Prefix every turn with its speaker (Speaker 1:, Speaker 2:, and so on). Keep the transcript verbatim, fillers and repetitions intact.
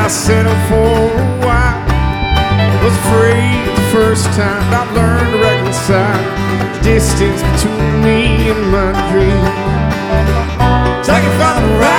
Speaker 1: settled for a while. Was afraid the first time I learned to reconcile the distance between me and my dream. So I can find the right